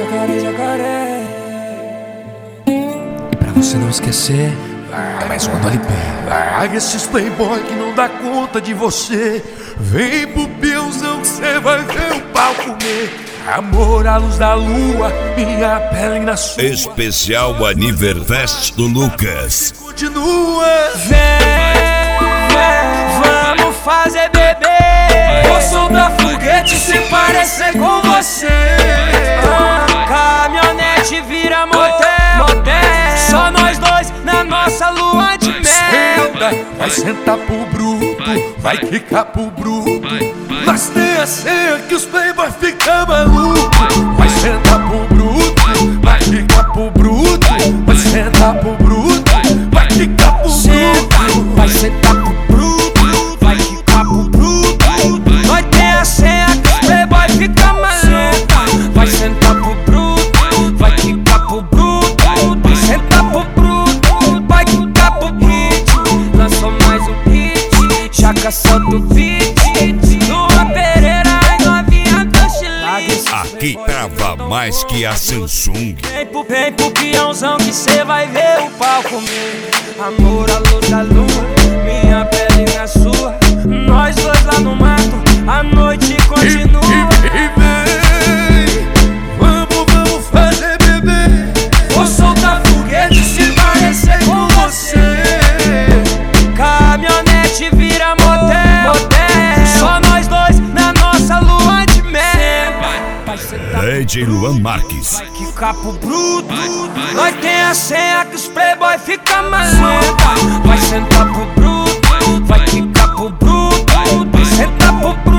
jacaré, jacaré. E pra você não esquecer, é mais uma do LP. Larga esses playboy que não dá conta de você. Vem pro peãozão que cê vai ver o pau comer. Amor à luz da lua, minha pele na sua. Especial Aniverfest do Lucas. Continua. Vamos fazer bebê. Vou soltar foguete se parecer com você. Caminhonete vira motel. Só nós dois na nossa lua de mel. Vai sentar pro bruto, vai quicar pro bruto. Mas tem a senha que os playboy ficam malucos. Vai sentar pro bruto, vai quicar pro bruto. Vai sentar pro bruto, vai quicar pro bruto. Vai sentar pro bruto, vai quicar pro bruto. Nós tem a senha que os playboy fica maluco. Vai sentar pro bruto, vai quicar pro bruto. Vai sentar pro bruto, vai quicar pro bruto. Lançou mais um hit, Chaka solta o beat. Lua Pereira e novinha do Chile. Aqui trava mais que a Samsung. Vem pro peãozão que cê vai ver o pau comer. Amor à luz da lua, minha pele na sua. Nós dois lá no mato, a noite continua. Vamos fazer bebê. Vou soltar foguete se parecer com você. Caminhonete vira motel. Só nós dois na nossa lua de mel. Vai sentar DJ Luan Marques. vai quicar pro bruto. Nós tem a senha que os playboy fica maluco. Vai sentar pro bruto, vai quicar pro bruto. Vai sentar pro bruto.